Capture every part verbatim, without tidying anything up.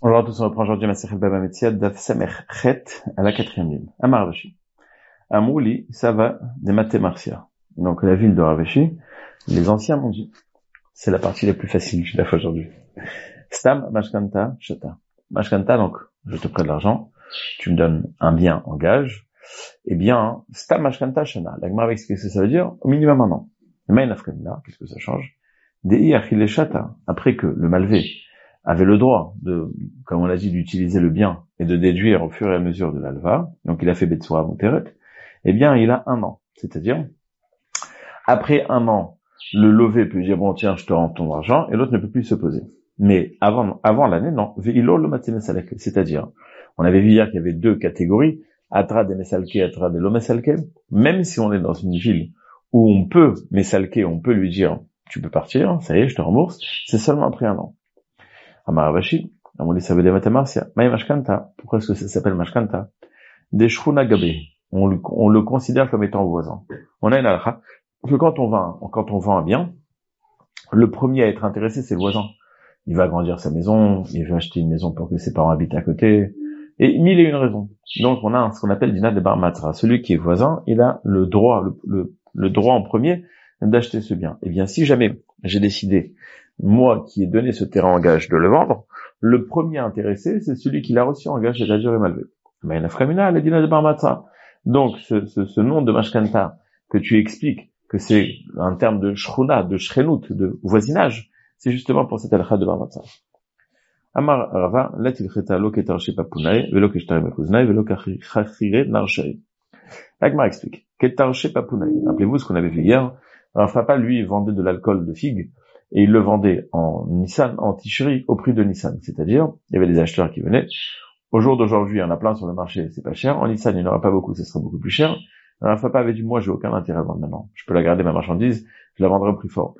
Alors, tous on reprend aujourd'hui Masechet Baba Metzia, Daf Samech Chet, à la quatrième ligne. Amar Ravashi. Amouli, ça va des Maté Marcia. Donc, la ville de Ravashi, les anciens m'ont dit, c'est la partie la plus facile du Daf aujourd'hui. Stam Mashkanta Shata. Mashkanta, donc, je te prête de l'argent, tu me donnes un bien en gage, eh bien, Stam Mashkanta Shana. La Gemara va expliquer ce que ça veut dire, au minimum un an. Mais qu'est-ce que ça change? Dei Achille Shata, après que le malvé avait le droit de, comme on l'a dit, d'utiliser le bien et de déduire au fur et à mesure de l'alva, donc il a fait Betsua Mouteret, eh bien, il a un an. C'est-à-dire, après un an, le lové peut dire, bon, tiens, je te rends ton argent, et l'autre ne peut plus s'opposer. Mais avant, avant l'année, non. Ve'ilo lo matzemesalke. C'est-à-dire, on avait vu hier qu'il y avait deux catégories, Atra de Mesalke, Atra de Lomesalke. Même si on est dans une ville où on peut Mesalke, on peut lui dire, tu peux partir, ça y est, je te rembourse, c'est seulement après un an. Amar Ravashi, Amouli ça veut dire Matemarsia. Maï Mashkanta. Pourquoi est-ce que ça s'appelle Mashkanta? Des Shruna Gabe. On le, on le considère comme étant voisin. On a une halakha que quand on vend, quand on vend un bien, le premier à être intéressé, c'est le voisin. Il va agrandir sa maison, il veut acheter une maison pour que ses parents habitent à côté, et mille et une raisons. Donc on a ce qu'on appelle Dina de Bar Matra. Celui qui est voisin, il a le droit, le, le, le droit en premier d'acheter ce bien. Eh bien, si jamais j'ai décidé, moi qui ai donné ce terrain en gage, de le vendre, le premier intéressé, c'est celui qui l'a reçu en gage, c'est-à-dire le malvé. Mais la framina, la dina de Bar Matra. Donc, ce, ce, ce nom de Mashkanta, que tu expliques que c'est un terme de shruna, de shrenut, de voisinage, c'est justement pour cette halakha de Bar Matra. Amar Rava, latil cheta lo ketarche papunae, velo keshtare mekuznae, velo kachire narshai. L'Agma explique. Ketarche papunae. Rappelez-vous ce qu'on avait vu hier. Alors, Papa, lui, vendait de l'alcool de figue, et il le vendait en Nissan, en Tishri, au prix de Nissan. C'est-à-dire, il y avait des acheteurs qui venaient. Au jour d'aujourd'hui, il y en a plein sur le marché, c'est pas cher. En Nissan, il n'y en aura pas beaucoup, ce sera beaucoup plus cher. Alors, Papa avait dit, moi, j'ai aucun intérêt à vendre maintenant. Je peux la garder, ma marchandise, je la vendrai au prix fort.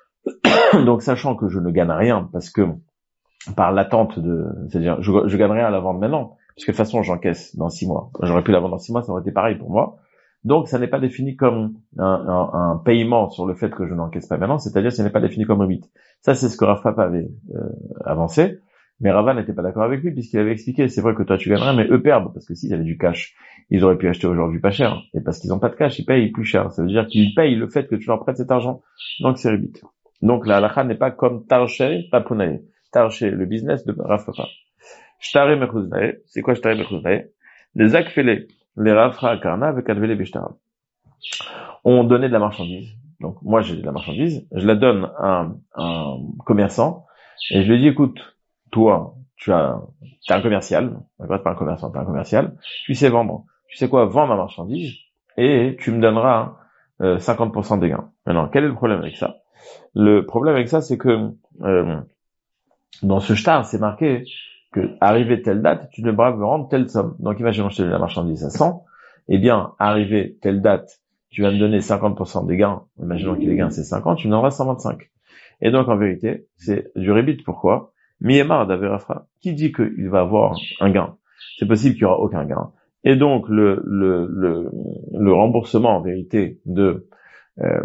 Donc, sachant que je ne gagne rien, parce que, par l'attente de, c'est-à-dire, je, je gagne rien à la vendre maintenant, parce que de toute façon, j'encaisse dans six mois. J'aurais pu la vendre dans six mois, ça aurait été pareil pour moi. Donc, ça n'est pas défini comme un, un, un paiement sur le fait que je n'encaisse pas maintenant, c'est-à-dire ça n'est pas défini comme ribit. Ça, c'est ce que Rav Papa avait euh, avancé, mais Rava n'était pas d'accord avec lui puisqu'il avait expliqué, c'est vrai que toi tu gagnerais, mais eux perdent, parce que s'ils avaient du cash, ils auraient pu acheter aujourd'hui pas cher, et parce qu'ils n'ont pas de cash, ils payent plus cher. Ça veut dire qu'ils payent le fait que tu leur prêtes cet argent, donc c'est ribit. Donc la halakha n'est pas comme Tarche Papunae. Tarche, le business de Rav Papa. Shtare Mechouznae, c'est quoi Shtare Mechouznae? Les akfele. Les rafra karna avec advele beshtara. On donnait de la marchandise. Donc, moi, j'ai de la marchandise. Je la donne à un, un commerçant. Et je lui dis, écoute, toi, tu as, t'es un commercial. D'accord, t'es pas un commerçant, t'es un commercial. Tu sais vendre. Tu sais quoi? Vends ma marchandise. Et tu me donneras, euh, cinquante pour cent des gains. Maintenant, quel est le problème avec ça? Le problème avec ça, c'est que, euh, dans ce shtar, c'est marqué, que, arrivé telle date, tu devras me rendre telle somme. Donc, imaginons que je te donne la marchandise à cent. Eh bien, arrivé telle date, tu vas me donner cinquante pour cent des gains. Imaginons que les gains, c'est cinquante, tu me donneras cent vingt-cinq. Et donc, en vérité, c'est du rébit. Pourquoi? Miyemar d'Averafra. Qui dit qu'il va avoir un gain? C'est possible qu'il n'y aura aucun gain. Et donc, le, le, le, le remboursement, en vérité, de, euh,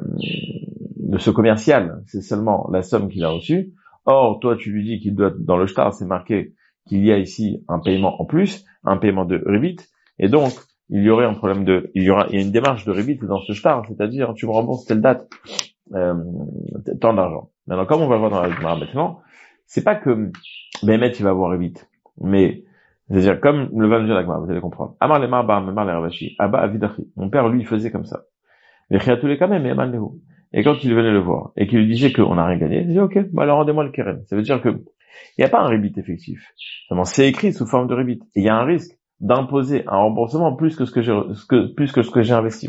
de ce commercial, c'est seulement la somme qu'il a reçue. Or, toi, tu lui dis qu'il doit, dans le shtar, c'est marqué qu'il y a ici un paiement en plus, un paiement de rébit, et donc, il y aurait un problème de, il y aura, il y a une démarche de rébit dans ce shtar, c'est-à-dire, tu me rembourses telle date, euh, tant d'argent. Maintenant, comme on va voir dans la Gemara maintenant, c'est pas que, Bémet, il va avoir rébit, mais, c'est-à-dire, comme le va nous dire la Gemara, vous allez comprendre. Amar le marbar, Amar le Ravashi, Abba Avidachi. Mon père, lui, il faisait comme ça. Les Chiatulé quand même, mais Eman Lehu. Et quand il venait le voir, et qu'il lui disait qu'on n'a rien gagné, il disait, ok, bah alors rendez-moi le keren. Ça veut dire que, il n'y a pas un rébit effectif. C'est écrit sous forme de rébit. Et il y a un risque d'imposer un remboursement plus que ce que j'ai, ce que, plus que ce que j'ai investi.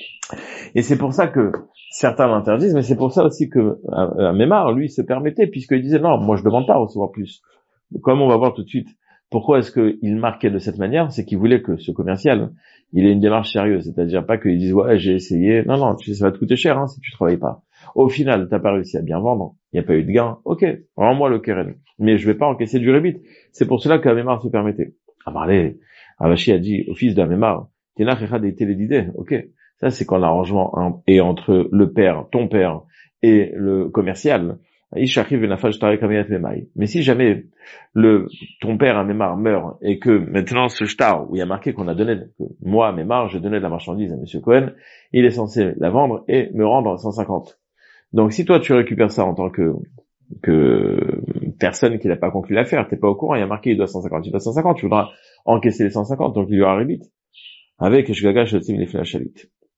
Et c'est pour ça que certains l'interdisent, mais c'est pour ça aussi que euh, Mémar, lui, se permettait, puisqu'il disait, non, moi je demande pas à recevoir plus. Comme on va voir tout de suite, pourquoi est-ce qu'il marquait de cette manière? C'est qu'il voulait que ce commercial, il ait une démarche sérieuse. C'est-à-dire pas qu'il dise, ouais, j'ai essayé. Non, non, tu sais, ça va te coûter cher, hein, si tu travailles pas. Au final, t'as pas réussi à bien vendre, il n'y a pas eu de gain, ok, rends-moi le keren. Mais je vais pas encaisser du rébit. C'est pour cela qu'Amémar se permettait. Ah, parlez, Ravashi a dit au fils d'Amémar, Tena Checha des télédidés, ok. Ça, c'est quand l'arrangement est entre le père, ton père, et le commercial. Mais si jamais le, ton père, un mémar, meurt, et que maintenant ce shtar, où il y a marqué qu'on a donné, que moi, mémar, je donnais de la marchandise à monsieur Cohen, il est censé la vendre et me rendre cent cinquante. Donc si toi tu récupères ça en tant que, que personne qui n'a pas conclu l'affaire, t'es pas au courant, il y a marqué il doit cent cinquante, il doit cent cinquante, tu voudras encaisser les cent cinquante, donc il y aura rébite. Avec Shgaga Shotzim les Flashalit.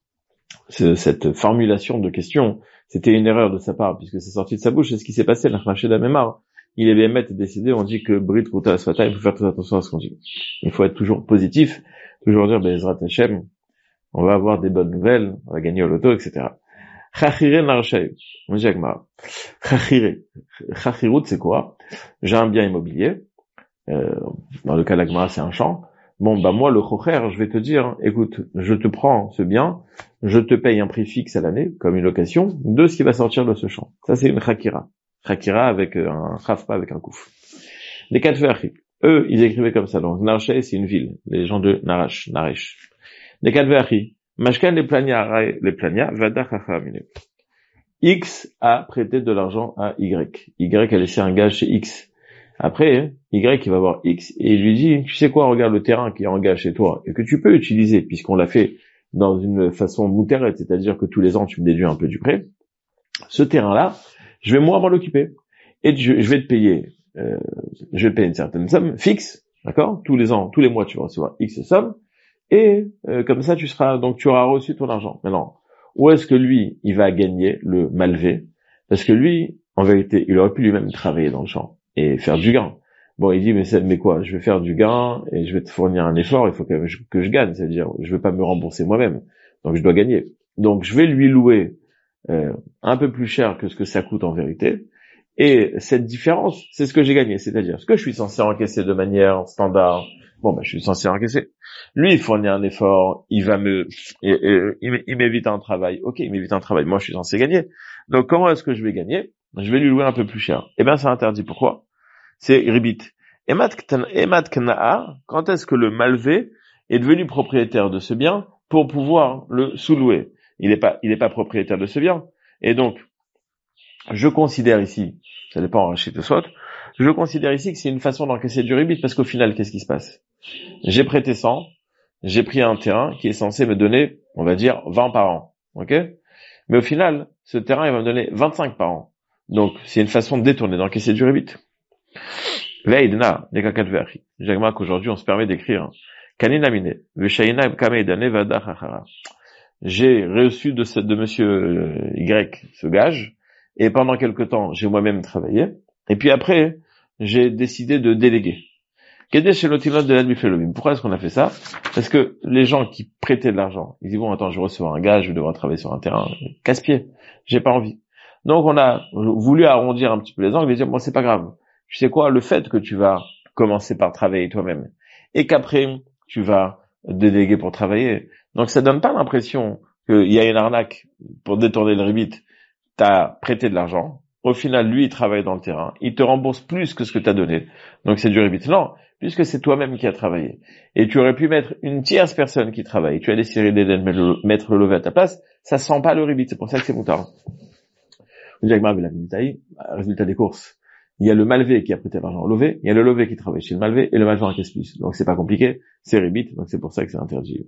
Cette formulation de question, c'était une erreur de sa part, puisque c'est sorti de sa bouche, c'est ce qui s'est passé, l'Achmachéda Memar. Il est bémet et décidé, on dit que Brit Kouta Asfata, il faut faire très attention à ce qu'on dit. Il faut être toujours positif, toujours dire, Bezrat Hashem, on va avoir des bonnes nouvelles, on va gagner au loto, et cetera. Chachire Narshai. On dit Agmara. Chachire. Chachirut, c'est quoi? J'ai un bien immobilier, euh, dans le cas d'Agmara, c'est un champ. Bon, bah, moi, le chocher, je vais te dire, écoute, je te prends ce bien, je te paye un prix fixe à l'année, comme une location, de ce qui va sortir de ce champ. Ça, c'est une chakira. Chakira avec un chaf, pas avec un kouf. Les quatre verchis. Eux, ils écrivaient comme ça. Donc, Narshé, c'est une ville. Les gens de Narash, Naresh. Les quatre verchis. Mashkan les plania, les plania, vada chachamine. X a prêté de l'argent à Y. Y a laissé un gage chez X. Après, Y, il va voir X et il lui dit, tu sais quoi, regarde le terrain qui est en gage chez toi et que tu peux utiliser puisqu'on l'a fait dans une façon moutérette, c'est-à-dire que tous les ans, tu me déduis un peu du prêt. Ce terrain-là, je vais moi m'en occuper et je, je vais te payer, euh, je vais te payer une certaine somme fixe, d'accord? Tous les ans, tous les mois, tu vas recevoir X somme et euh, comme ça, tu seras, donc tu auras reçu ton argent. Maintenant, où est-ce que lui, il va gagner le malvé? Parce que lui, en vérité, il aurait pu lui-même travailler dans le champ et faire du gain. Bon, il dit, mais c'est, mais quoi, je vais faire du gain et je vais te fournir un effort, il faut que je, que je gagne, c'est-à-dire, je vais pas me rembourser moi-même, donc je dois gagner. Donc, je vais lui louer euh, un peu plus cher que ce que ça coûte en vérité, et cette différence, c'est ce que j'ai gagné, c'est-à-dire, ce que je suis censé encaisser de manière standard, bon, ben, je suis censé encaisser. Lui, il fournit un effort, il va me, et, et, il, il m'évite un travail, ok, il m'évite un travail, moi je suis censé gagner. Donc, comment est-ce que je vais gagner? Je vais lui louer un peu plus cher. Eh bien, c'est interdit. Pourquoi? C'est ribit. Emad Kna'a, quand est-ce que le malvé est devenu propriétaire de ce bien pour pouvoir le sous-louer? Il n'est pas, il n'est pas propriétaire de ce bien. Et donc, je considère ici, ça dépend en rachit de soit, je considère ici que c'est une façon d'encaisser du ribit parce qu'au final, qu'est-ce qui se passe? J'ai prêté cent, j'ai pris un terrain qui est censé me donner, on va dire, vingt par an. Ok? Mais au final, ce terrain, il va me donner vingt-cinq par an. Donc, c'est une façon de détourner, d'encaisser du rébit. Veidna, les kakat verchi. Jagma qu'aujourd'hui, on se permet d'écrire. Kaninamine, veshaina kameidane vada chachara. J'ai reçu de, de monsieur Y ce gage, et pendant quelque temps, j'ai moi-même travaillé, et puis après, j'ai décidé de déléguer. Pourquoi est-ce qu'on a fait ça? Parce que les gens qui prêtaient de l'argent, ils disent bon, attends, je vais recevoir un gage, je vais devoir travailler sur un terrain, casse-pied, j'ai pas envie. Donc on a voulu arrondir un petit peu les angles et dire bon, c'est pas grave. Tu sais quoi, le fait que tu vas commencer par travailler toi-même et qu'après tu vas déléguer pour travailler, donc ça donne pas l'impression qu'il y a une arnaque pour détourner le ribit. T'as prêté de l'argent, au final lui il travaille dans le terrain, il te rembourse plus que ce que t'as donné, donc c'est du ribit. Non, puisque c'est toi-même qui as travaillé. Et tu aurais pu mettre une tierce personne qui travaille, tu as décidé de mettre le levé à ta place, ça sent pas le ribit, c'est pour ça que c'est moutard. Résultat des courses. Il y a le malvé qui a prêté l'argent au levé, il y a le levé qui travaille chez le malvé, et le malvé encaisse plus. Donc c'est pas compliqué, c'est ribit, donc c'est pour ça que c'est interdit.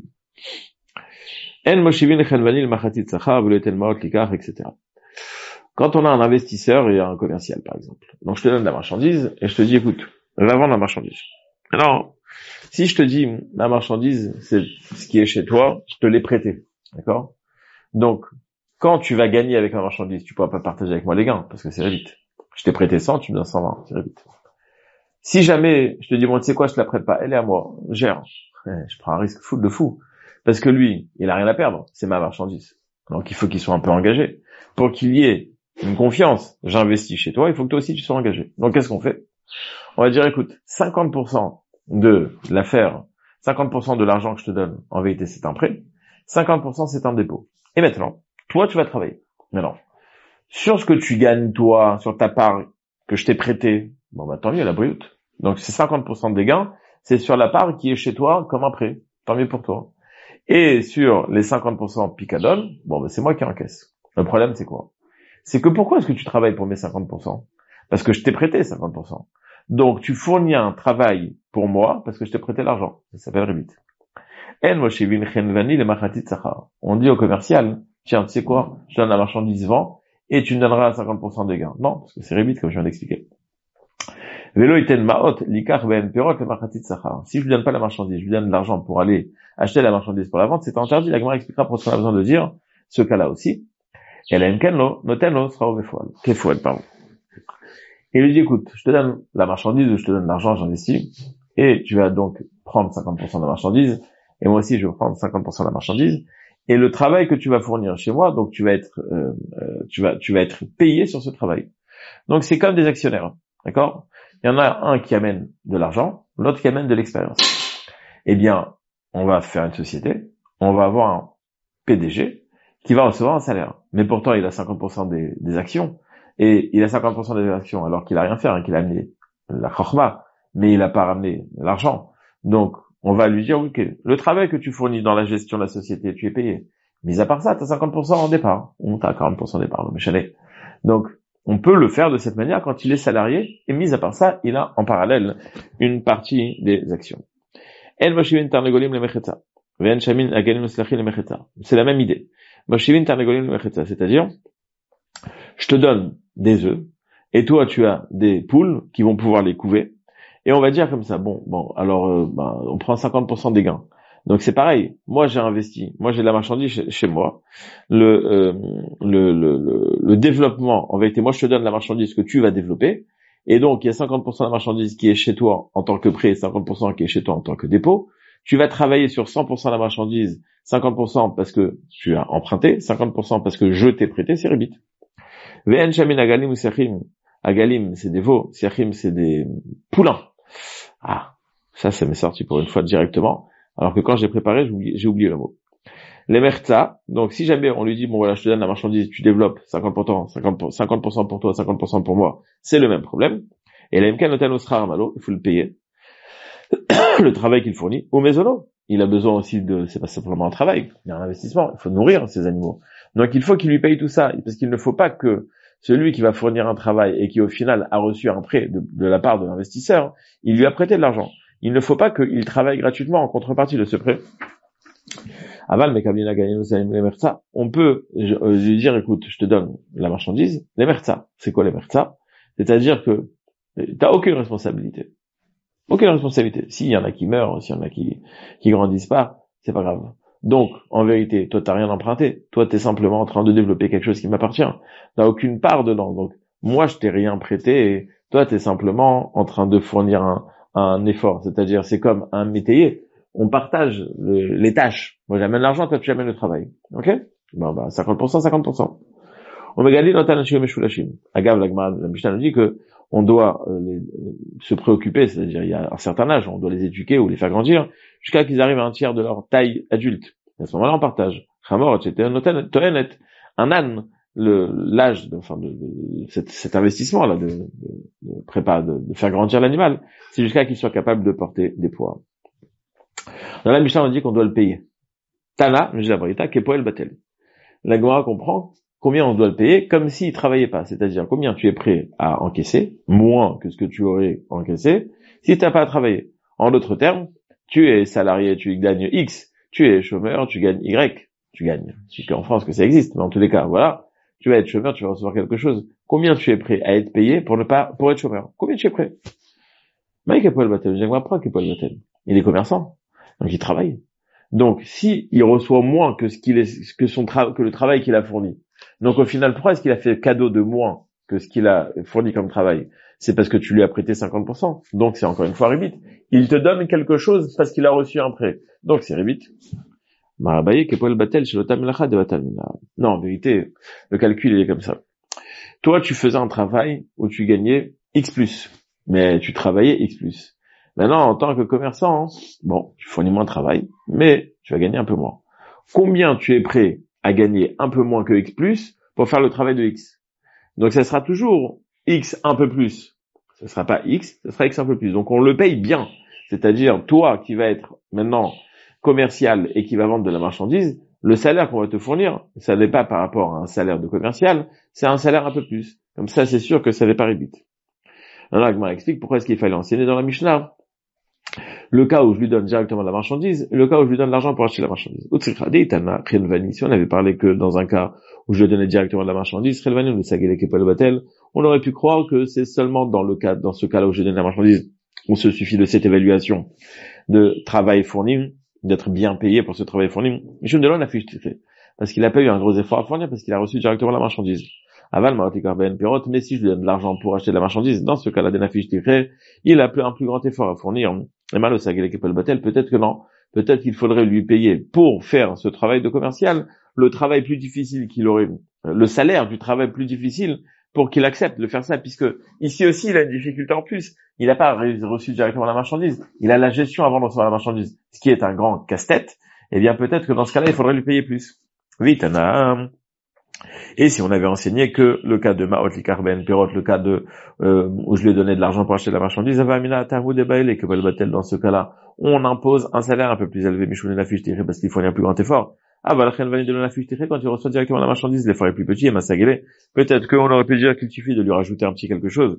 et cetera. Quand on a un investisseur et un commercial, par exemple. Donc je te donne la marchandise, et je te dis, écoute, va vendre la marchandise. Alors, si je te dis, la marchandise, c'est ce qui est chez toi, je te l'ai prêté. D'accord? Donc, quand tu vas gagner avec la marchandise, tu pourras pas partager avec moi les gains, parce que c'est vite. Je t'ai prêté cent, tu me donnes cent vingt, c'est vite. Si jamais, je te dis, bon, tu sais quoi, je te la prête pas, elle est à moi, gère. Je prends un risque fou de fou. Parce que lui, il a rien à perdre, c'est ma marchandise. Donc il faut qu'il soit un peu engagé. Pour qu'il y ait une confiance, j'investis chez toi, il faut que toi aussi tu sois engagé. Donc qu'est-ce qu'on fait? On va dire, écoute, cinquante pour cent de l'affaire, cinquante pour cent de l'argent que je te donne, en vérité c'est un prêt, cinquante pour cent c'est un dépôt. Et maintenant, toi tu vas travailler. Maintenant, sur ce que tu gagnes toi, sur ta part que je t'ai prêté, bon bah tant mieux, la brute. Donc c'est cinquante pour cent des gains, c'est sur la part qui est chez toi comme un prêt. Tant mieux pour toi. Et sur les cinquante pour cent picadol, bon bah c'est moi qui encaisse. Le problème c'est quoi? c'est que pourquoi est-ce que tu travailles pour mes cinquante pour cent? Parce que je t'ai prêté cinquante pour cent. Donc, tu fournis un travail pour moi parce que je t'ai prêté l'argent. Ça s'appelle ribit. On dit au commercial, tiens, tu sais quoi, je donne la marchandise vend et tu me donneras cinquante pour cent des gains. Non, parce que c'est ribit comme je viens d'expliquer. Si je lui donne pas la marchandise, je lui donne de l'argent pour aller acheter la marchandise pour la vente, c'est interdit. La Gemara expliquera pour ce qu'on a besoin de dire, ce cas-là aussi. Et la Mkenlo, notenlo sera au Kefuel, pardon. Et il lui dit, écoute, je te donne la marchandise ou je te donne l'argent, j'investis, et tu vas donc prendre cinquante pour cent de la marchandise, et moi aussi je vais prendre cinquante pour cent de la marchandise, et le travail que tu vas fournir chez moi, donc tu vas être, euh, euh, tu vas, tu vas être payé sur ce travail. Donc c'est comme des actionnaires, d'accord? Il y en a un qui amène de l'argent, l'autre qui amène de l'expérience. Eh bien, on va faire une société, on va avoir un P D G qui va recevoir un salaire. Mais pourtant, il a cinquante pour cent des, des actions. Et il a cinquante pour cent des actions alors qu'il a rien fait, hein, qu'il a amené la chorma, mais il a pas ramené l'argent. Donc, on va lui dire, ok, le travail que tu fournis dans la gestion de la société, tu es payé. Mis à part ça, tu as cinquante pour cent en départ. Ou tu as quarante pour cent en départ, mais chalet. Donc, on peut le faire de cette manière quand il est salarié, et mis à part ça, il a en parallèle une partie des actions. C'est la même idée. C'est-à-dire, je te donne des œufs, et toi tu as des poules qui vont pouvoir les couver, et on va dire comme ça, bon, bon, alors euh, ben, on prend cinquante pour cent des gains. Donc c'est pareil, moi j'ai investi, moi j'ai de la marchandise chez, chez moi, le, euh, le, le, le, le développement, en vérité, moi je te donne la marchandise que tu vas développer, et donc il y a cinquante pour cent de la marchandise qui est chez toi en tant que prêt, et cinquante pour cent qui est chez toi en tant que dépôt. Tu vas travailler sur cent pour cent de la marchandise, cinquante pour cent parce que tu as emprunté, cinquante pour cent parce que je t'ai prêté, c'est ribit. V'en shamin agalim ou siachim. Agalim, c'est des veaux, siachim, c'est des poulains. Ah, ça, ça m'est sorti pour une fois directement, alors que quand j'ai préparé, j'ai oublié, j'ai oublié le mot. Les merza, donc si jamais on lui dit, bon voilà, je te donne la marchandise, tu développes cinquante pour cent, cinquante pour cent, cinquante pour cent pour toi, cinquante pour cent pour moi, c'est le même problème. Et la mkan notan osra malo, il faut le payer. Le travail qu'il fournit, au mésono. Il a besoin aussi de, c'est pas simplement un travail, il y a un investissement, il faut nourrir ces animaux. Donc il faut qu'il lui paye tout ça, parce qu'il ne faut pas que celui qui va fournir un travail et qui au final a reçu un prêt de, de la part de l'investisseur, il lui a prêté de l'argent. Il ne faut pas qu'il travaille gratuitement en contrepartie de ce prêt. Aval, mais on peut lui dire, écoute, je te donne la marchandise, les merza. C'est quoi les merza? C'est-à-dire que t'as aucune responsabilité. Aucune responsabilité. S'il y en a qui meurent, s'il y en a qui, qui grandissent pas, c'est pas grave. Donc, en vérité, toi, t'as rien emprunté. Toi, t'es simplement en train de développer quelque chose qui m'appartient. T'as aucune part dedans. Donc, moi, je t'ai rien prêté et toi, t'es simplement en train de fournir un, un effort. C'est-à-dire, c'est comme un métayer. On partage le, les tâches. Moi, j'amène l'argent, toi, tu amènes le travail. Ok? Bon, bah, cinquante pour cent, cinquante pour cent. On me dit, Agav, la Mishnah nous dit que on doit euh, les, se préoccuper, c'est-à-dire il y a un certain âge, on doit les éduquer ou les faire grandir jusqu'à qu'ils arrivent à un tiers de leur taille adulte. Et à ce moment-là, on partage. Un âne, le l'âge, de, enfin, de, de cet, cet investissement-là, de, de, de prépa, de, de faire grandir l'animal, c'est jusqu'à qu'il soit capable de porter des poids. Dans la Mishnah, on dit qu'on doit le payer. Tana, je dis la Brita, Kepoel Batel. La Gemara comprend combien on doit le payer comme s'il travaillait pas. C'est-à-dire combien tu es prêt à encaisser, moins que ce que tu aurais encaissé, si tu n'as pas à travailler. En d'autres termes, tu es salarié, tu gagnes X, tu es chômeur, tu gagnes Y, tu gagnes. C'est qu'en France que ça existe, mais en tous les cas, voilà. Tu vas être chômeur, tu vas recevoir quelque chose. Combien tu es prêt à être payé pour ne pas, pour être chômeur? Combien tu es prêt? Mike Apple Battle, j'aimerais pas qu'Apple Battle. Il est commerçant. Donc il travaille. Donc, si il reçoit moins que ce qu'il est, que son tra- que le travail qu'il a fourni. Donc, au final, pourquoi est-ce qu'il a fait cadeau de moins que ce qu'il a fourni comme travail? C'est parce que tu lui as prêté cinquante pour cent. Donc, c'est encore une fois ribit. Il te donne quelque chose parce qu'il a reçu un prêt. Donc, c'est ribit. Non, en vérité, le calcul, il est comme ça. Toi, tu faisais un travail où tu gagnais X plus. Mais tu travaillais X plus. Maintenant, en tant que commerçant, bon, tu fournis moins de travail, mais tu vas gagner un peu moins. Combien tu es prêt à gagner un peu moins que X plus pour faire le travail de X? Donc, ça sera toujours X un peu plus. Ce sera pas X, ce sera X un peu plus. Donc, on le paye bien. C'est-à-dire, toi qui vas être maintenant commercial et qui va vendre de la marchandise, le salaire qu'on va te fournir, ça n'est pas par rapport à un salaire de commercial, c'est un salaire un peu plus. Comme ça, c'est sûr que ça n'est pas rébite. Alors, Agmar explique pourquoi est-ce qu'il fallait enseigner dans la Mishnah le cas où je lui donne directement la marchandise, et le cas où je lui donne l'argent pour acheter la marchandise. Si on avait parlé que dans un cas où je lui donnais directement de la marchandise, on aurait pu croire que c'est seulement dans le cas, dans ce cas-là où je donne la marchandise, on se suffit de cette évaluation de travail fourni, d'être bien payé pour ce travail fourni. Je me donne la fiche tirée, parce qu'il a pas eu un gros effort à fournir, parce qu'il a reçu directement la marchandise. Aval ben pirot, mais si je lui donne de l'argent pour acheter de la marchandise, dans ce cas-là, des nafish tiré, il a un plus grand effort à fournir. Et mal au batel, peut-être que non. Peut-être qu'il faudrait lui payer pour faire ce travail de commercial, le travail plus difficile qu'il aurait, le salaire du travail plus difficile pour qu'il accepte de faire ça, puisque ici aussi, il a une difficulté en plus. Il n'a pas reçu directement la marchandise. Il a la gestion avant de recevoir la marchandise, ce qui est un grand casse-tête. Eh bien, peut-être que dans ce cas-là, il faudrait lui payer plus. Vite, Anna. Et si on avait enseigné que le cas de Ma'ot Likar Ben Pirot, le cas de euh, où je lui ai donné de l'argent pour acheter de la marchandise, et que dans ce cas-là, on impose un salaire un peu plus élevé, parce qu'il faut un plus grand effort. Ah, bah, quand il reçoit directement la marchandise, l'effort est plus petit, et Massagélé. Peut-être qu'on aurait pu dire qu'il suffit de lui rajouter un petit quelque chose.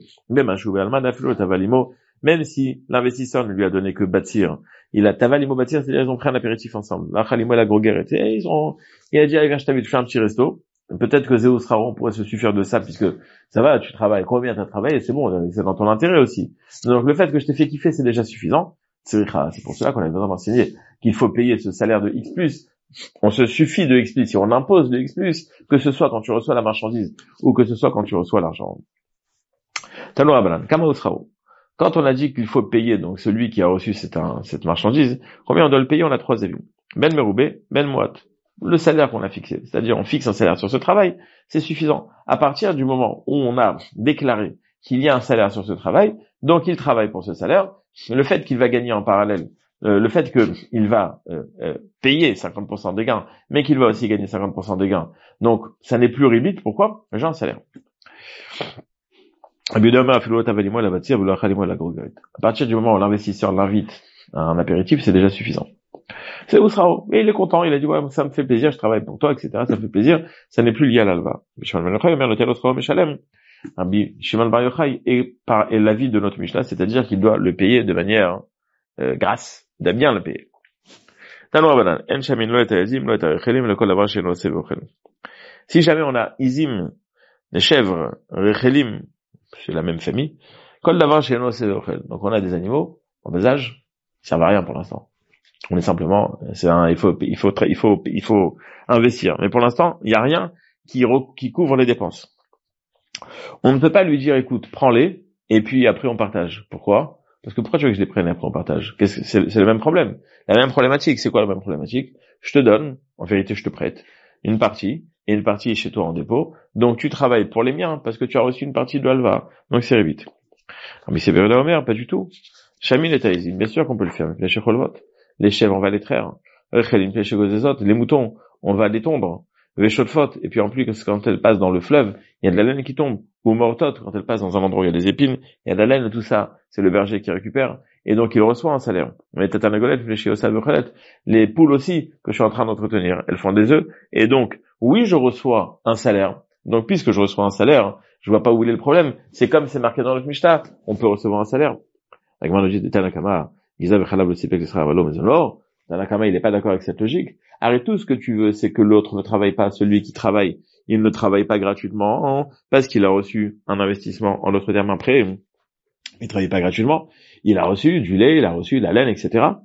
Même si l'investisseur ne lui a donné que bâtir, il a Tavalimo bâtir, c'est-à-dire ils ont pris un apéritif ensemble. La Khalimo et la Groguer, ils ont, il a dit, allez, viens, je t'invite, je fais un petit resto. Peut-être que Zéus Raron pourrait se suffire de ça, puisque ça va, tu travailles, combien t'as travaillé, c'est bon, c'est dans ton intérêt aussi. Donc le fait que je t'ai fait kiffer, c'est déjà suffisant. C'est pour cela qu'on a besoin d'enseigner qu'il faut payer ce salaire de X plus. On se suffit de X plus, si on impose de X plus, que ce soit quand tu reçois la marchandise, ou que ce soit quand tu reçois l'argent. Tano Abalan, Kamaus Raron. Quand on a dit qu'il faut payer, donc celui qui a reçu cette, un, cette marchandise, combien on doit le payer, on a trois élus. Ben Meroubé, Ben Moat. Le salaire qu'on a fixé, c'est-à-dire on fixe un salaire sur ce travail, c'est suffisant. À partir du moment où on a déclaré qu'il y a un salaire sur ce travail, donc il travaille pour ce salaire, le fait qu'il va gagner en parallèle, euh, le fait qu'il va euh, euh, payer cinquante pour cent des gains, mais qu'il va aussi gagner cinquante pour cent des gains, donc ça n'est plus rébite, pourquoi? J'ai un salaire. À partir du moment où l'investisseur l'invite à un apéritif, c'est déjà suffisant. C'est Ousrao. Et il est content, il a dit, ouais, ça me fait plaisir, je travaille pour toi, et cetera. Ça me fait plaisir, ça n'est plus lié à l'alva. Rabbi Shimon Bar Yochai est par est l'avis de notre Mishnah, c'est-à-dire qu'il doit le payer de manière euh, grasse, il doit bien le payer. Si jamais on a izim, des chèvres, rechelim, c'est la même famille, kol davar she'eno sevochel. Donc on a des animaux en bas âge, ça servent à rien pour l'instant. On est simplement, c'est un, il faut, il faut, il faut, il faut investir. Mais pour l'instant, il n'y a rien qui, qui couvre les dépenses. On ne peut pas lui dire, écoute, prends-les, et puis après on partage. Pourquoi? Parce que pourquoi tu veux que je les prenne et après on partage? Qu'est-ce que, c'est, c'est le même problème. La même problématique. C'est quoi la même problématique? Je te donne, en vérité, je te prête une partie, et une partie est chez toi en dépôt. Donc tu travailles pour les miens, parce que tu as reçu une partie de l'alva. Donc c'est vite. Mais c'est Béréda Omer, pas du tout. Chamil et Taïzine, bien sûr qu'on peut le faire avec la Shecholvot. Les chèvres, on va les traire. Les moutons, on va les tondre. Les chaudes-fot, et puis en plus, quand elles passent dans le fleuve, il y a de la laine qui tombe. Ou mortot, quand elles passent dans un endroit où il y a des épines, il y a de la laine, tout ça. C'est le berger qui récupère. Et donc, il reçoit un salaire. Mais les poules aussi, que je suis en train d'entretenir, elles font des œufs. Et donc, oui, je reçois un salaire. Donc, puisque je reçois un salaire, je vois pas où il est le problème. C'est comme c'est marqué dans le Mishnah. On peut recevoir un salaire. Avec ma logique de Tanakama, Tanakama, il n'est pas d'accord avec cette logique. Arrête tout, ce que tu veux, c'est que l'autre ne travaille pas. Celui qui travaille, il ne travaille pas gratuitement parce qu'il a reçu un investissement. En d'autres termes, après, il ne travaille pas gratuitement. Il a reçu du lait, il a reçu de la laine, et cetera.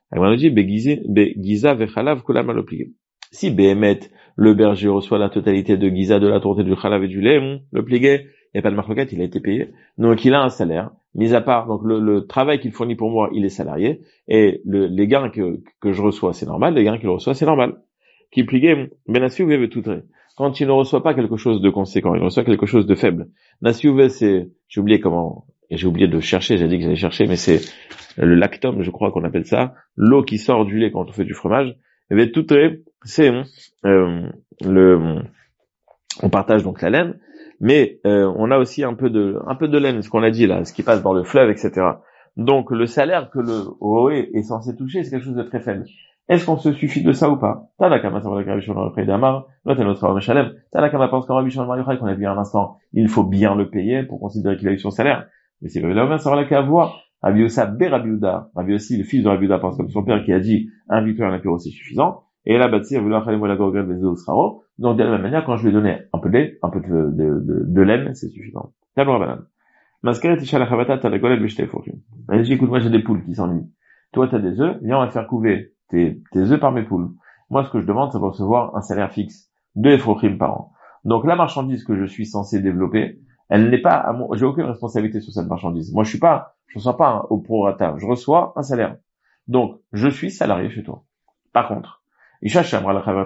Si Béhémet, le berger, reçoit la totalité de Giza, de la tourte, du Khalav et du lait, le pligué, il n'y a pas de marloquette, il a été payé. Donc il a un salaire, mis à part, donc le, le travail qu'il fournit pour moi, il est salarié, et le, les gains que, que je reçois, c'est normal, les gains qu'il reçoit, c'est normal. Qui pligué, Benasiouvé veut tout trait. Quand il ne reçoit pas quelque chose de conséquent, il reçoit quelque chose de faible. Nasiouvé, c'est, j'ai oublié comment, et j'ai oublié de chercher, j'ai dit que j'allais chercher, mais c'est le lactum, je crois qu'on appelle ça, l'eau qui sort du lait quand on fait du fromage. Et tout trait, c'est, euh, le, on partage donc la laine, mais euh, on a aussi un peu de un peu de laine, ce qu'on a dit là, ce qui passe dans le fleuve, et cetera. Donc le salaire que le O E est censé toucher, c'est quelque chose de très faible. Est-ce qu'on se suffit de ça ou pas? Tanakama, ça va la Rabbi Shimon Bar Yochai d'Amar, l'autre est notre Rabbi Shalem. Tanakama pense qu'en Rabbi Shimon Bar Yochai, qu'on a vu à un instant, il faut bien le payer pour considérer qu'il a eu son salaire. Mais c'est pas évidemment, ça va la qu'à voir. Rabbi Yossa be Rabbi Yehuda. Rabbi Yossi, le fils de Rabbi Yehuda, pense comme son père qui a dit, un victoire et un apéro, c'est suffisant. Et là, bah, tir, vouloir la gorgel, bezo, sraro. Donc, de la même manière, quand je lui ai donné un peu de lait, un peu de, de, de, de laine, c'est suffisant. Tabou Rabbanan. Maskeret, isha la chavata, t'as la golel, b'shtei fourchim. Elle dit, écoute, moi, j'ai des poules qui s'ennuient. Toi, t'as des œufs, viens, on va faire couver tes, tes œufs par mes poules. Moi, ce que je demande, c'est de recevoir un salaire fixe. Deux efrochim par an. Donc, la marchandise que je suis censé développer, elle n'est pas à mon, j'ai aucune responsabilité sur cette marchandise. Moi, je suis pas, je reçois pas un, au prorata. Je reçois un salaire. Donc, je suis salarié chez toi. Par contre, tu sais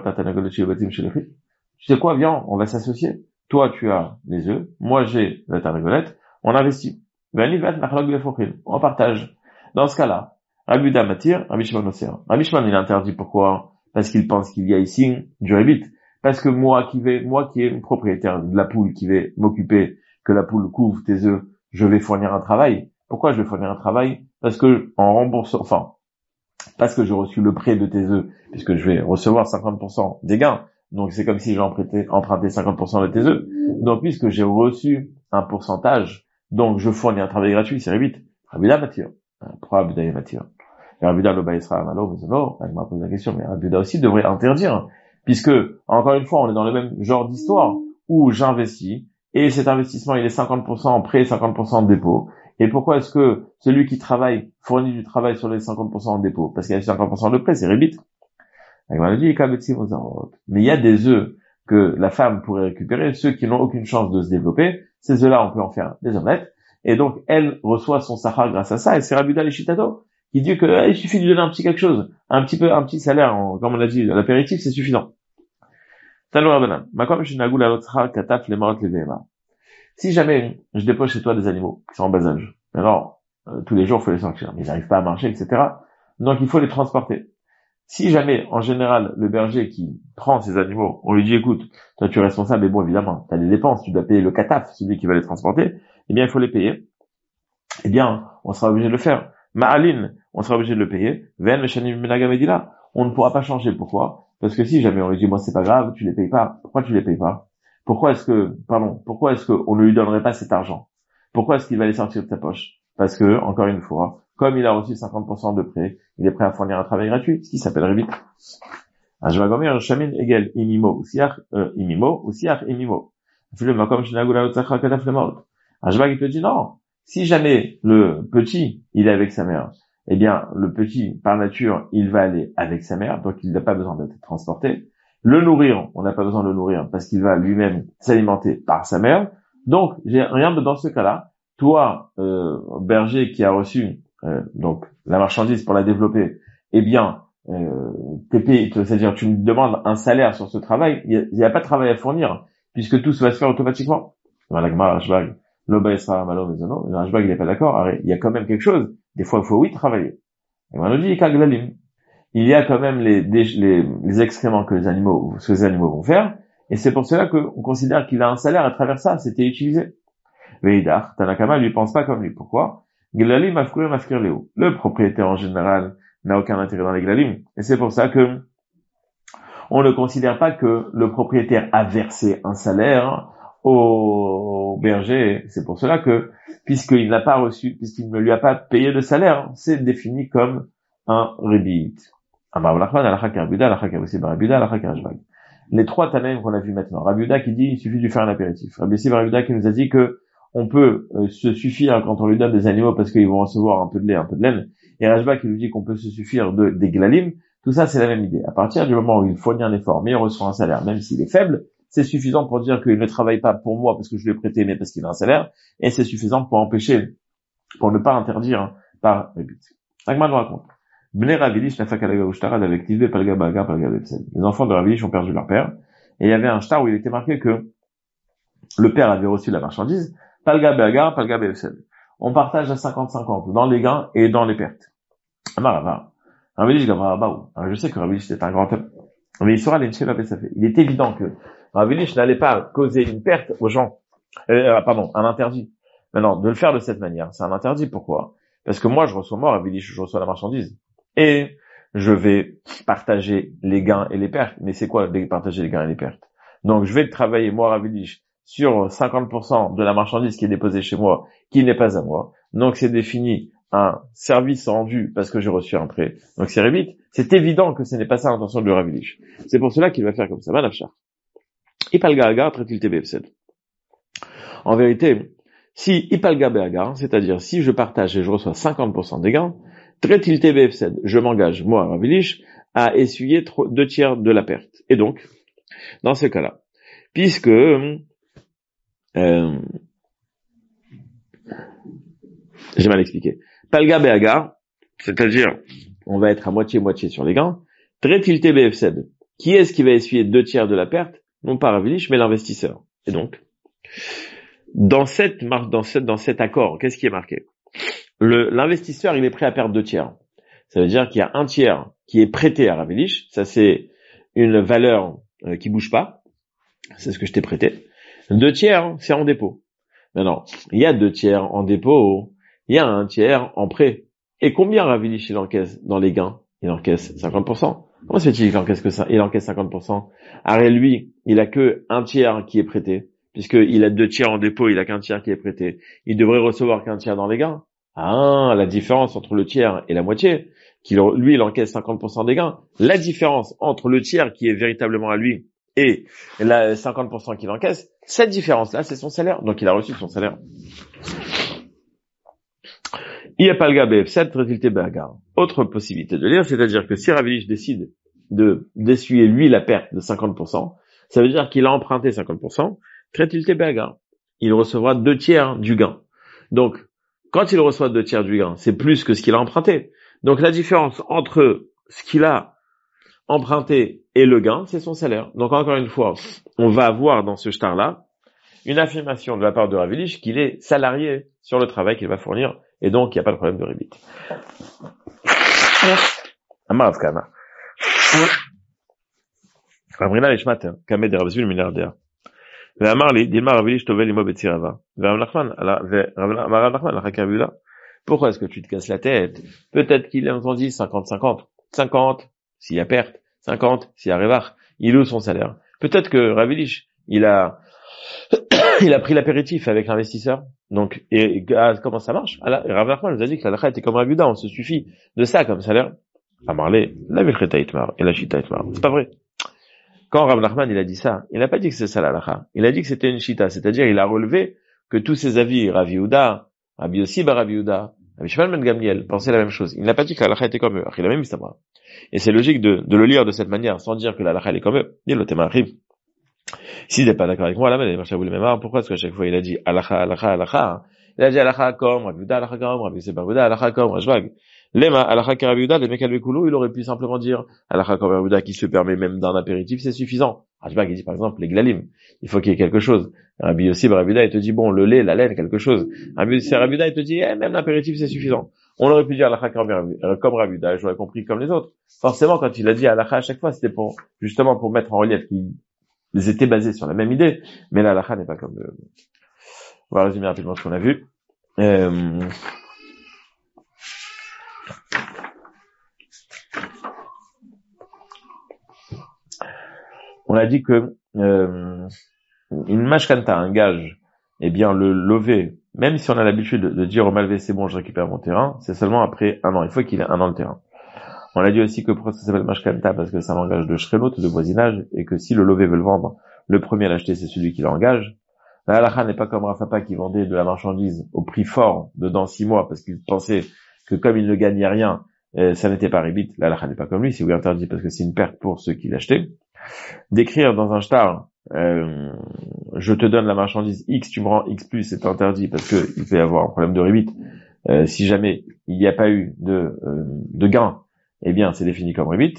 quoi, viens, on va s'associer. Toi, tu as les œufs, moi j'ai la tarigolette, on investit. On partage. Dans ce cas-là, Rabbi Yehuda m'attire, Rabbi Shimon Osir. Rabbi Shimon, il est interdit, pourquoi? Parce qu'il pense qu'il y a ici du rébit. Parce que moi qui vais, moi qui est propriétaire de la poule, qui vais m'occuper que la poule couvre tes œufs, je vais fournir un travail. Pourquoi je vais fournir un travail? Parce que, en remboursant, enfin, parce que j'ai reçu le prêt de tes œufs, puisque je vais recevoir cinquante pour cent des gains. Donc c'est comme si j'ai emprunté, emprunté cinquante pour cent de tes œufs. Donc puisque j'ai reçu un pourcentage, donc je fournis un travail gratuit, c'est vite. Rabbi Yehuda m'attire. Pourquoi Rabbi Yehuda m'attire? Et Rabbi Yehuda l'oba Yisraël malo, non, elle m'a posé la question, mais Rabbi Yehuda aussi devrait interdire, puisque, encore une fois, on est dans le même genre d'histoire, où j'investis, et cet investissement, il est cinquante pour cent en prêt, cinquante pour cent en dépôt. Et pourquoi est-ce que celui qui travaille fournit du travail sur les cinquante pour cent en dépôt? Parce qu'il y a cinquante pour cent de prêt, c'est rébit. Mais il y a des œufs que la femme pourrait récupérer, ceux qui n'ont aucune chance de se développer. Ces œufs-là, on peut en faire des omelettes. Et donc, elle reçoit son sahar grâce à ça. Et c'est Rabbi Yehuda l'Ishitato qui dit que eh, il suffit de lui donner un petit quelque chose, un petit peu, un petit salaire, en, comme on a dit, l'apéritif, c'est suffisant. Si jamais je dépose chez toi des animaux qui sont en bas âge, alors euh, tous les jours il faut les sortir, mais ils n'arrivent pas à marcher, et cetera. Donc il faut les transporter. Si jamais, en général, le berger qui prend ces animaux, on lui dit, écoute, toi tu es responsable, mais bon, évidemment, tu as des dépenses, tu dois payer le kataf, celui qui va les transporter, eh bien il faut les payer. Eh bien, on sera obligé de le faire. Ma'aline, on sera obligé de le payer. Ven meshanim menaga medila, on ne pourra pas changer. Pourquoi? Parce que si jamais on lui dit, moi c'est pas grave, tu les payes pas. Pourquoi tu les payes pas? Pourquoi est-ce que, pardon, pourquoi est-ce qu'on ne lui donnerait pas cet argent? Pourquoi est-ce qu'il va les sortir de sa poche? Parce que, encore une fois, comme il a reçu cinquante pour cent de prêt, il est prêt à fournir un travail gratuit, ce qui s'appelle rébit. Ajvagomer shamin egel imimo usiach imimo usiach imimo. Ajvag il te dit non. Si jamais le petit, il est avec sa mère, eh bien, le petit, par nature, il va aller avec sa mère, donc il n'a pas besoin d'être transporté. Le nourrir, on n'a pas besoin de le nourrir parce qu'il va lui-même s'alimenter par sa mère. Donc, j'ai rien de dans ce cas-là. Toi, euh, berger qui a reçu euh, donc la marchandise pour la développer, eh bien, euh, t'es payé, c'est-à-dire tu me demandes un salaire sur ce travail. Il n'y a, a pas de travail à fournir puisque tout va se faire automatiquement. Voilà, L'Oba Yisraël malo, mais non, le Rashbag, il n'est pas d'accord. Il y a quand même quelque chose. Des fois, il faut oui travailler. Et on nous dit, il y a quand même les, les, les excréments que les animaux, ce que les animaux vont faire. Et c'est pour cela qu'on considère qu'il a un salaire à travers ça. C'était utilisé. Veidar, Tanakama lui pense pas comme lui. Pourquoi? Glalim afkurim afkir leo. Le propriétaire en général n'a aucun intérêt dans les glalim. Et c'est pour ça que on ne considère pas que le propriétaire a versé un salaire au berger. C'est pour cela que, puisqu'il n'a pas reçu, puisqu'il ne lui a pas payé de salaire, c'est défini comme un rébit. Les trois Tanaïm qu'on a vu maintenant. Rabbi Yehuda qui dit il suffit de lui faire un apéritif. Rabbi Yehuda qui nous a dit que on peut euh, se suffire quand on lui donne des animaux parce qu'ils vont recevoir un peu de lait, un peu de laine. Et Rashba qui nous dit qu'on peut se suffire de des glalim. Tout ça c'est la même idée. À partir du moment où il fournit un effort, mais il reçoit un salaire, même s'il est faible, c'est suffisant pour dire qu'il ne travaille pas pour moi parce que je lui ai prêté, mais parce qu'il a un salaire. Et c'est suffisant pour empêcher, pour ne pas interdire hein, par rébit. Agman nous raconte. Les enfants de Ravilish ont perdu leur père. Et il y avait un shtar où il était marqué que le père avait reçu la marchandise. Palga Beagar, Palga Beefsel. On partage à cinquante cinquante dans les gains et dans les pertes. Ravilish Gavrabaou. Je sais que Ravilish était un grand homme. Mais il sera l'Incheva Pesafé. Il est évident que Ravilish n'allait pas causer une perte aux gens. Euh, pardon, un interdit. Maintenant, de le faire de cette manière, c'est un interdit. Pourquoi? Parce que moi, je reçois moi, Ravilish, je reçois la marchandise. Et je vais partager les gains et les pertes. Mais c'est quoi partager les gains et les pertes? Donc, je vais travailler, moi, Ravilish, sur cinquante pour cent de la marchandise qui est déposée chez moi, qui n'est pas à moi. Donc, c'est défini un service rendu parce que j'ai reçu un prêt. Donc, c'est Rébit. C'est évident que ce n'est pas ça l'intention de Ravilish. C'est pour cela qu'il va faire comme ça. Manafshar. Ipalga agar traite-t-il T B F sept. En vérité, si Ipalga Beagar, c'est-à-dire si je partage et je reçois cinquante pour cent des gains, traite-t-il T B F sept, je m'engage, moi, Ravilish, à essuyer deux tiers de la perte. Et donc, dans ce cas-là, puisque euh, j'ai mal expliqué. Palga Beagar, c'est-à-dire on va être à moitié-moitié sur les gains, traite-t-il T B F sept. Qui est-ce qui va essuyer deux tiers de la perte? Non pas Ravilish, mais l'investisseur. Et donc, dans cette marque, dans cette, dans cet accord, qu'est-ce qui est marqué? Le, l'investisseur, il est prêt à perdre deux tiers. Ça veut dire qu'il y a un tiers qui est prêté à Ravilish. Ça, c'est une valeur euh, qui bouge pas. C'est ce que je t'ai prêté. Deux tiers, c'est en dépôt. Maintenant, il y a deux tiers en dépôt. Il y a un tiers en prêt. Et combien Ravilish il encaisse dans les gains? Il encaisse cinquante pour cent. Comment se fait-il qu'il encaisse que ça? Il encaisse cinquante pour cent. Arrête, lui, il a que un tiers qui est prêté. Puisqu'il a deux tiers en dépôt, il a qu'un tiers qui est prêté. Il devrait recevoir qu'un tiers dans les gains. Ah, la différence entre le tiers et la moitié, qu'il, lui, il encaisse cinquante pour cent des gains. La différence entre le tiers qui est véritablement à lui et la cinquante pour cent qu'il encaisse, cette différence-là, c'est son salaire. Donc, il a reçu son salaire. Iapalga B F sept, traite-t-il T B agar. Autre possibilité de lire, c'est-à-dire que si Ravilish décide de, d'essuyer lui la perte de cinquante pour cent, ça veut dire qu'il a emprunté cinquante pour cent, traite-t-il T B agar. Il recevra deux tiers du gain. Donc, quand il reçoit deux tiers du gain, c'est plus que ce qu'il a emprunté. Donc, la différence entre ce qu'il a emprunté et le gain, c'est son salaire. Donc, encore une fois, on va avoir dans ce shtar-là une affirmation de la part de Ravilish qu'il est salarié sur le travail qu'il va fournir, et donc il n'y a pas de problème de rébit. Amarav Kana. Avrina Lishmat, Kamed de Ravzul milliardaire. ואמר לי, דילמה רביליש טובל עמו בצירבה. ורב נחמן, רב נחמן, אחר כך, pourquoi est-ce que tu te casses la tête? Peut-être qu'il a entendu cinquante cinquante. cinquante, s'il y a perte. cinquante, s'il y a révar. Il loue son salaire. Peut-être que Ravilish, il a, il a pris l'apéritif avec l'investisseur. Donc, et, et ah, comment ça marche? Rav Nachman nous a dit que la lacha était comme Rav Yehuda, on se suffit de ça comme salaire. Amarlé, la vilcheta itmar, et la chita itmar. C'est pas vrai. Quand Rav Nachman, il a dit ça, il n'a pas dit que c'est ça la lacha. Il a dit que c'était une chita, c'est-à-dire il a relevé que tous ses avis, Rav Yehuda, Rabbi Yossi bar Rav Yehuda, Rabbi Shimon ben Gamliel, pensaient la même chose. Il n'a pas dit que la lacha était comme eux. Il a même mis ça. Et c'est logique de, de le lire de cette manière, sans dire que la lacha est comme eux. Dis le thème arrive. S'il n'est pas d'accord avec moi, là, mais pourquoi est-ce qu'à chaque fois il a dit alacha, alacha, alacha? Il a dit alacha comme, Rav Yehuda, alacha comme, Rabbi Yossi bar Yehuda, alacha comme, Rajvag. Lema, alacha ka Rav Yehuda, le mec al-Bekoulou, il aurait pu simplement dire alacha comme Rav Yehuda qui se permet même d'un apéritif, c'est suffisant. Rajvag, il dit par exemple les glalim. Il faut qu'il y ait quelque chose. Rabbi Yossi bar Yehuda, il te dit bon, le lait, la laine, quelque chose. Rabbi Yossi bar Yehuda, il te dit eh, même l'apéritif, c'est suffisant. On aurait pu dire alacha comme Rav Yehuda, j'aurais compris comme les autres. Forcément, quand il a dit alacha à chaque fois, c'était pour, justement pour mettre en relief qu'ils étaient basés sur la même idée, mais la halakha n'est pas comme euh... on va résumer rapidement ce qu'on a vu. Euh... On a dit que euh, une mashkanta, un gage, eh bien le lever, même si on a l'habitude de, de dire au malvé c'est bon, je récupère mon terrain, c'est seulement après un an. Il faut qu'il ait un an de terrain. On a dit aussi que pourquoi ça s'appelle mashkanta, parce que c'est un langage de shrenot, de voisinage, et que si le lové veut le vendre, le premier à l'acheter, c'est celui qui l'engage. La halakha n'est pas comme Rafapa qui vendait de la marchandise au prix fort de dans six mois, parce qu'il pensait que comme il ne gagnait rien, euh, ça n'était pas rébit. La halakha n'est pas comme lui, c'est oui interdit parce que c'est une perte pour ceux qui l'achetaient. D'écrire dans un shtar, euh, je te donne la marchandise X, tu me rends X plus, c'est interdit parce que il peut y avoir un problème de rébit. Euh, si jamais il n'y a pas eu de, euh, de gain, eh bien, c'est défini comme rébit.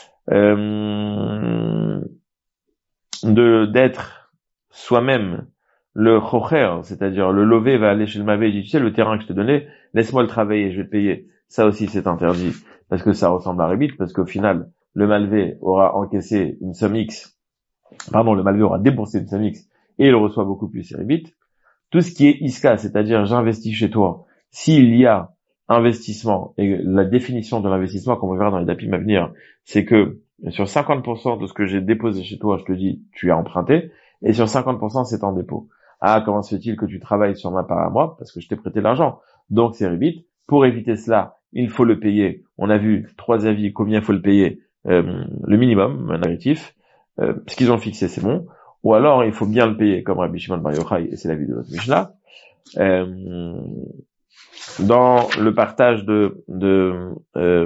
Euh, de, d'être soi-même le chocher, c'est-à-dire le lové va aller chez le mavé et dit, tu sais, le terrain que je te donnais, laisse-moi le travailler, je vais te payer. Ça aussi, c'est interdit, parce que ça ressemble à rébit, parce qu'au final, le malvé aura encaissé une somme X, pardon, le malvé aura déboursé une somme X, et il reçoit beaucoup plus, c'est rébit. Tout ce qui est iska, c'est-à-dire j'investis chez toi, s'il y a investissement, et la définition de l'investissement, comme on verra dans les dapim à venir, c'est que sur cinquante pour cent de ce que j'ai déposé chez toi, je te dis, tu as emprunté, et sur cinquante pour cent, c'est en dépôt. Ah, comment se fait-il que tu travailles sur ma part à moi? Parce que je t'ai prêté l'argent. Donc, c'est ribit. Pour éviter cela, il faut le payer. On a vu trois avis, combien il faut le payer. Euh, le minimum, un narratif. Euh, ce qu'ils ont fixé, c'est bon. Ou alors, il faut bien le payer, comme Rabbi Shimon Bar Yochai, et c'est l'avis de notre Mishnah. Euh, dans le partage de, de euh,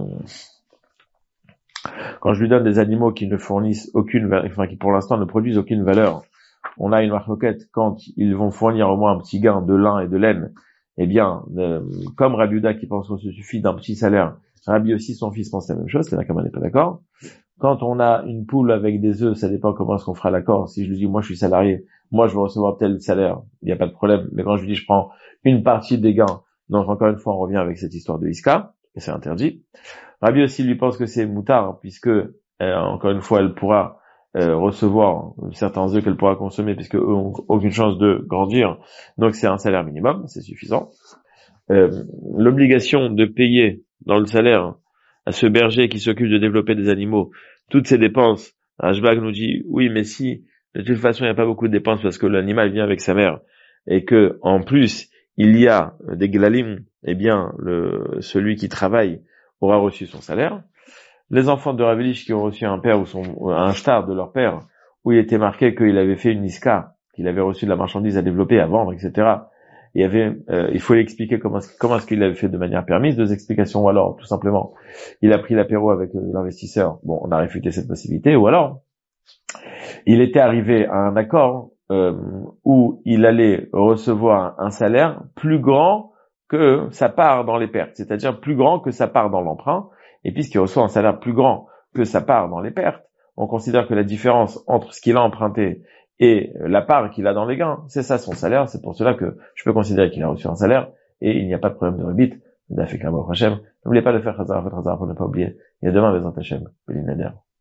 quand je lui donne des animaux qui ne fournissent aucune, enfin qui pour l'instant ne produisent aucune valeur, on a une marloquette quand ils vont fournir au moins un petit gain de lin et de laine. Eh bien, euh, comme Rabbi Yehuda qui pense qu'on se suffit d'un petit salaire, Rabbi aussi son fils pense la même chose. C'est là qu'on n'est pas d'accord. Quand on a une poule avec des œufs, ça dépend comment est-ce qu'on fera l'accord. Si je lui dis moi je suis salarié, moi je vais recevoir tel salaire, il n'y a pas de problème. Mais quand je lui dis je prends une partie des gains, donc encore une fois on revient avec cette histoire de Iska, et c'est interdit. Rabbi aussi lui pense que c'est moutard, puisque euh, encore une fois elle pourra euh, recevoir certains œufs qu'elle pourra consommer, puisque eux ont aucune chance de grandir. Donc c'est un salaire minimum, c'est suffisant. Euh, l'obligation de payer dans le salaire à ce berger qui s'occupe de développer des animaux toutes ces dépenses, Ashbag nous dit oui, mais si de toute façon il n'y a pas beaucoup de dépenses parce que l'animal vient avec sa mère et que en plus il y a des glalim, eh bien le celui qui travaille aura reçu son salaire. Les enfants de Rav Elish qui ont reçu un père ou son un shtar de leur père où il était marqué qu'il avait fait une iska, qu'il avait reçu de la marchandise à développer, à vendre, et cetera. Il y avait, euh, il faut l'expliquer comment, comment est-ce qu'il l'avait fait de manière permise, deux explications, ou alors, tout simplement, il a pris l'apéro avec l'investisseur, bon, on a réfuté cette possibilité, ou alors, il était arrivé à un accord, euh, où il allait recevoir un salaire plus grand que sa part dans les pertes, c'est-à-dire plus grand que sa part dans l'emprunt, et puisqu'il reçoit un salaire plus grand que sa part dans les pertes, on considère que la différence entre ce qu'il a emprunté et la part qu'il a dans les gains, c'est ça son salaire. C'est pour cela que je peux considérer qu'il a reçu un salaire et il n'y a pas de problème de rebit. N'oubliez pas de faire Chazar, Chazar pour ne pas oublier. Et demain, Bezrat Hashem, Béli Neder.